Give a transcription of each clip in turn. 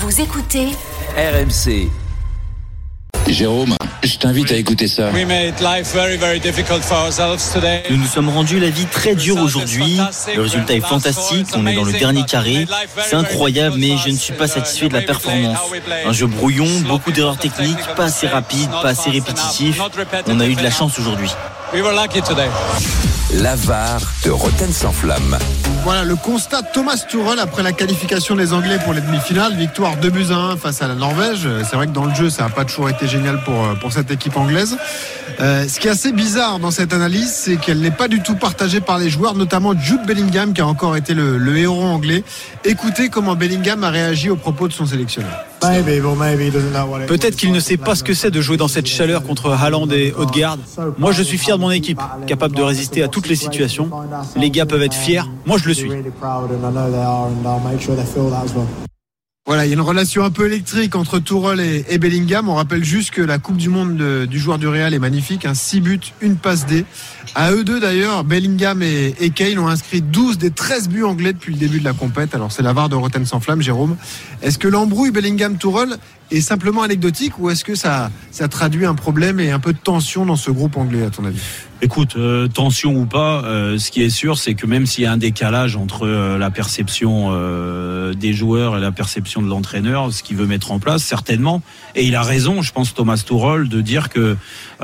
Vous écoutez RMC. Jérôme, je t'invite à écouter ça. Nous nous sommes rendus la vie très dure aujourd'hui. Le résultat est fantastique, on est dans le dernier carré. C'est incroyable, mais je ne suis pas satisfait de la performance. Un jeu brouillon, beaucoup d'erreurs techniques, pas assez rapide, pas assez répétitif. On a eu de la chance aujourd'hui. La VAR de Rotten sans flamme. Voilà le constat de Thomas Tuchel après la qualification des Anglais pour les demi-finales. Victoire 2-1 face à la Norvège. C'est vrai que dans le jeu, ça n'a pas toujours été génial pour cette équipe anglaise. Ce qui est assez bizarre dans cette analyse, c'est qu'elle n'est pas du tout partagée par les joueurs, notamment Jude Bellingham qui a encore été le héros anglais. Écoutez comment Bellingham a réagi aux propos de son sélectionneur. Peut-être qu'il ne sait pas ce que c'est de jouer dans cette chaleur contre Haaland et Odegaard. Moi, je suis fier de mon équipe, capable de résister à toutes les situations. Les gars peuvent être fiers, moi je le suis. Voilà, il y a une relation un peu électrique entre Tuchel et Bellingham. On rappelle juste que la Coupe du Monde du joueur du Real est magnifique. 6 buts, une passe D. À eux deux d'ailleurs, Bellingham et Kane ont inscrit 12 des 13 buts anglais depuis le début de la compète. Alors c'est la VAR de Rotten sans flamme, Jérôme. Est-ce que l'embrouille Bellingham-Tuchel est simplement anecdotique ou est-ce que ça traduit un problème et un peu de tension dans ce groupe anglais à ton avis ? Écoute, tension ou pas, ce qui est sûr, c'est que même s'il y a un décalage entre la perception des joueurs et la perception de l'entraîneur, ce qu'il veut mettre en place, certainement, et il a raison, je pense, Thomas Tuchel, de dire que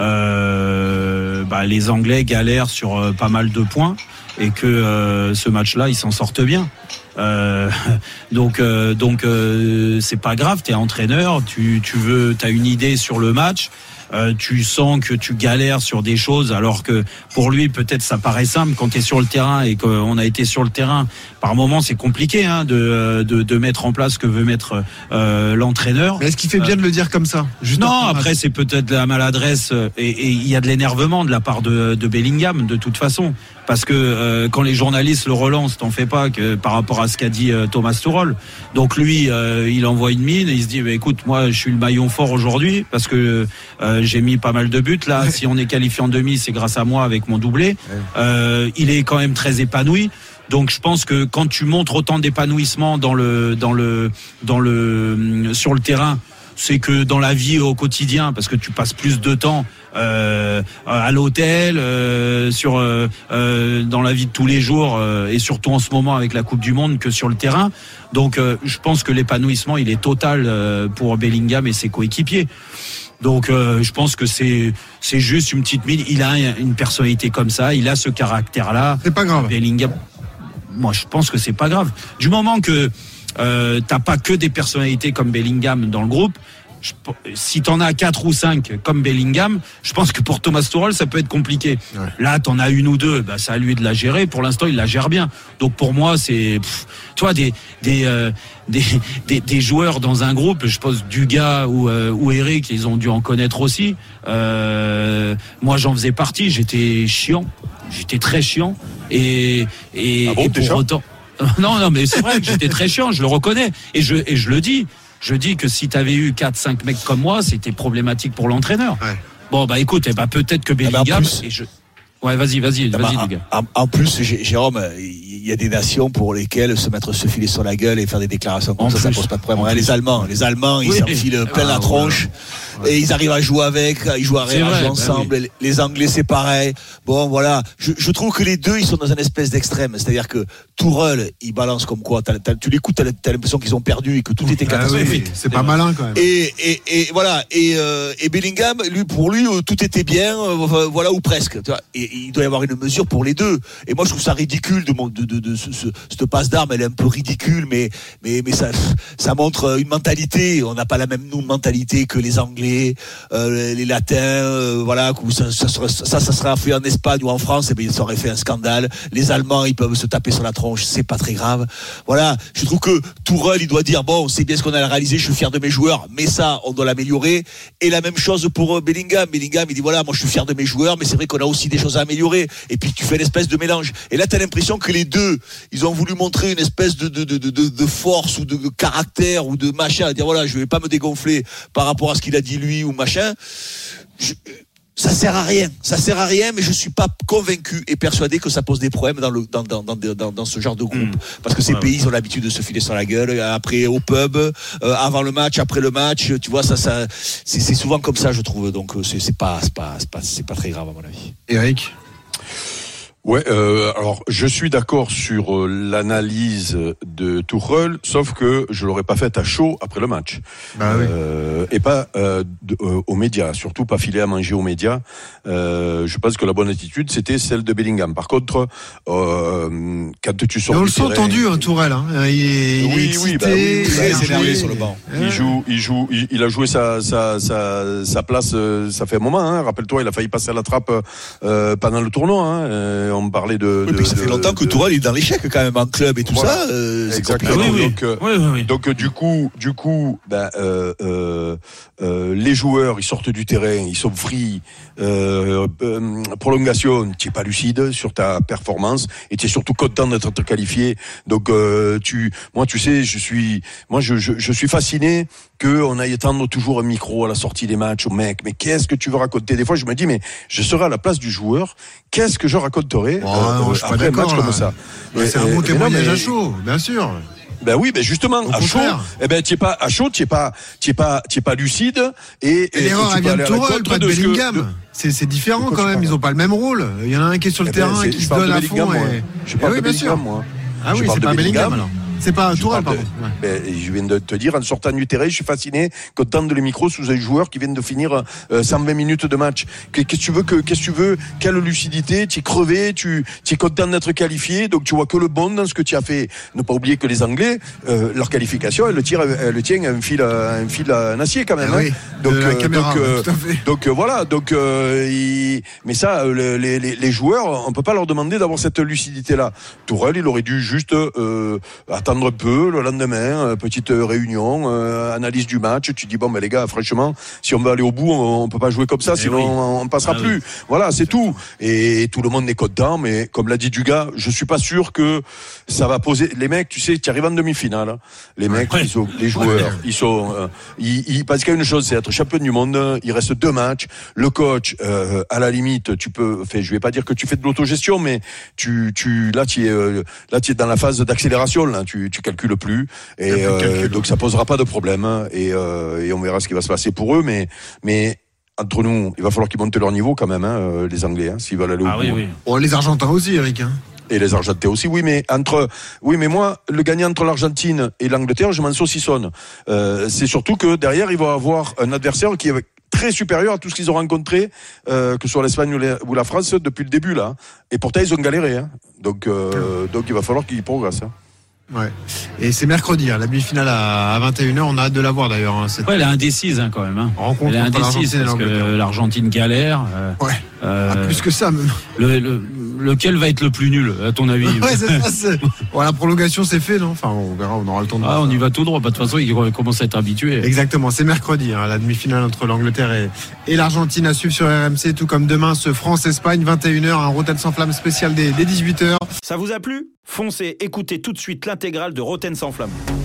les Anglais galèrent sur pas mal de points et que ce match-là, ils s'en sortent bien. Donc c'est pas grave, t'es entraîneur, t'as une idée sur le match. Tu sens que tu galères sur des choses alors que pour lui peut-être ça paraît simple quand tu es sur le terrain et qu'on a été sur le terrain. Par moments c'est compliqué de mettre en place ce que veut mettre l'entraîneur. Mais est-ce qu'il fait bien de le dire comme ça ? Non, après c'est peut-être la maladresse et il y a de l'énervement de la part de Bellingham de toute façon. Parce que quand les journalistes le relancent, t'en fais pas que par rapport à ce qu'a dit Thomas Tuchel. Donc lui, il envoie une mine et il se dit écoute, moi je suis le maillon fort aujourd'hui parce que j'ai mis pas mal de buts là. Si on est qualifié en demi, c'est grâce à moi avec mon doublé. Il est quand même très épanoui. Donc je pense que quand tu montres autant d'épanouissement sur le terrain, c'est que dans la vie au quotidien, parce que tu passes plus de temps à l'hôtel, dans la vie de tous les jours et surtout en ce moment avec la Coupe du Monde que sur le terrain. Donc je pense que l'épanouissement il est total pour Bellingham et ses coéquipiers. Donc je pense que c'est juste une petite mine. Il a une personnalité comme ça, il a ce caractère-là. C'est pas grave. Bellingham, moi je pense que c'est pas grave. Du moment que t'as pas que des personnalités comme Bellingham dans le groupe. Si t'en as 4 ou 5 comme Bellingham, je pense que pour Thomas Tuchel ça peut être compliqué. Ouais. Là t'en as une ou deux, c'est à lui de la gérer. Pour l'instant il la gère bien. Donc pour moi c'est, toi des joueurs dans un groupe, je pense Duga ou Eric, ils ont dû en connaître aussi. Moi j'en faisais partie, j'étais très chiant et pour autant. Non mais c'est vrai que j'étais très chiant, je le reconnais et je le dis. Je dis que si tu avais eu 4-5 mecs comme moi, c'était problématique pour l'entraîneur. Ouais. Bon, écoute, peut-être que Bellingham... Ouais, vas-y, Duga. En plus, Jérôme, il y a des nations pour lesquelles se mettre ce filet sur la gueule et faire des déclarations comme ça pose pas de problème. Les Allemands, ils s'enfilent plein la tronche et ils arrivent à jouer avec, ils jouent à réagir ensemble. Oui. Les Anglais, c'est pareil. Bon, voilà. Je trouve que les deux, ils sont dans une espèce d'extrême. C'est-à-dire que Tuchel, il balance comme quoi. Tu l'écoutes, t'as l'impression qu'ils ont perdu et que tout était catastrophique. C'est pas malin quand même. Et voilà. Et Bellingham, pour lui, tout était bien, voilà, ou presque. Tu vois. Et il doit y avoir une mesure pour les deux. Et moi, je trouve ça ridicule de cette passe d'armes. Elle est un peu ridicule, mais ça montre une mentalité. On n'a pas la même mentalité que les Anglais, les Latins. Voilà, ça serait fait en Espagne ou en France, et bien ça aurait fait un scandale. Les Allemands, ils peuvent se taper sur la tronche, c'est pas très grave. Voilà, je trouve que Tuchel, il doit dire bon, c'est bien ce qu'on a réalisé. Je suis fier de mes joueurs, mais ça, on doit l'améliorer. Et la même chose pour Bellingham. Bellingham, il dit voilà, moi je suis fier de mes joueurs, mais c'est vrai qu'on a aussi des choses à améliorer. Et puis tu fais une espèce de mélange. Et là, t'as l'impression que les deux, ils ont voulu montrer une espèce de force ou de caractère ou de machin, à dire voilà, je vais pas me dégonfler par rapport à ce qu'il a dit lui ou machin. Ça sert à rien, mais je suis pas convaincu et persuadé que ça pose des problèmes dans ce genre de groupe, parce que ces pays ils ont l'habitude de se filer sur la gueule après au pub, avant le match, après le match, tu vois, ça c'est souvent comme ça, je trouve, donc c'est pas très grave à mon avis. Eric. Ouais, alors je suis d'accord sur l'analyse de Tuchel, sauf que je l'aurais pas faite à chaud après le match, et pas aux médias, surtout pas filer à manger aux médias. Je pense que la bonne attitude c'était celle de Bellingham. Par contre, quand tu sors, on du le sent terrain, tendu, Tourelle. Il est excité, très énervé sur le banc. Il a joué sa place. Ça fait un moment. Hein. Rappelle-toi, il a failli passer à la trappe pendant le tournoi. On parlait ça fait longtemps que Tourelle est dans l'échec quand même en club et tout ça. Exactement. Donc du coup, les joueurs, ils sortent du terrain, ils sont free. Prolongation, tu es pas lucide sur ta performance et tu es surtout content d'être qualifié. Donc tu sais, je suis fasciné qu'on aille tendre toujours un micro à la sortie des matchs au mec. Mais qu'est-ce que tu veux raconter? Des fois, je me dis, mais je serais à la place du joueur. Qu'est-ce que je raconterais après un match comme ça? C'est un bon témoignage à chaud, bien sûr. Ben oui, ben justement, à chaud, tu es pas à chaud, tu es pas lucide et l'erreur elle vient de Tourelle, pas de Bellingham. C'est différent quand même, ils ont pas le même rôle. Il y en a un qui est sur le terrain qui se donne à fond je parle de Bellingham, moi. Ah oui, c'est pas Bellingham alors. C'est pas Tourelle, pardon. Je viens de te dire, en sortant du terrain, je suis fasciné qu'on tende les micros sous un joueur qui vient de finir 120 minutes de match. Qu'est-ce que tu veux? Quelle lucidité? Tu es crevé, tu es content d'être qualifié, donc tu vois que le bon dans ce que tu as fait. Ne pas oublier que les Anglais, leur qualification, elle le tient à un fil en acier quand même. Oui, donc, la caméra, tout à fait. Donc voilà, mais ça, les joueurs, on peut pas leur demander d'avoir cette lucidité-là. Tourelle, il aurait dû juste attendre un peu le lendemain, petite réunion, analyse du match. Tu dis bon, les gars, franchement, si on veut aller au bout, on peut pas jouer comme ça, sinon on passera plus. Voilà, c'est tout. Et tout le monde est content, mais comme l'a dit Dugas, je suis pas sûr que ça va poser. Les mecs, tu sais, tu arrives en demi-finale. Hein. Les mecs, les joueurs, ils sont, parce qu'il y a une chose, c'est être champion du monde. Il reste 2 matchs. Le coach, à la limite, tu peux. Je vais pas dire que tu fais de l'autogestion, mais tu es dans la phase d'accélération. Là, tu calcules plus et donc ça posera pas de problème et on verra ce qui va se passer pour eux, mais entre nous, il va falloir qu'ils montent leur niveau quand même, les Anglais, s'ils veulent aller au bout. Oui. Oh, les Argentins aussi, Eric. Et les Argentins aussi, oui, mais moi, le gagnant entre l'Argentine et l'Angleterre, je m'en saucissonne. C'est surtout que derrière, ils vont avoir un adversaire qui est très supérieur à tout ce qu'ils ont rencontré, que ce soit l'Espagne ou la France depuis le début là. Et pourtant, ils ont galéré. Donc il va falloir qu'ils progressent. Ouais. Et c'est mercredi, la demi-finale à 21h. On a hâte de la voir d'ailleurs. Elle est indécise quand même. Rencontre elle est indécise parce que l'Argentine galère. Plus que ça même. Lequel va être le plus nul à ton avis? C'est ça. La prolongation c'est fait, non? Enfin, on verra, on aura le temps de voir. On y va tout droit. De toute façon, ils commencent à être habitués. Exactement. C'est mercredi, la demi-finale entre l'Angleterre et l'Argentine à suivre sur RMC, tout comme demain ce France-Espagne 21h, un Rotten sans flamme spécial dès 18h. Ça vous a plu? Foncez, écoutez tout de suite l'intégrale de Rotten sans flamme.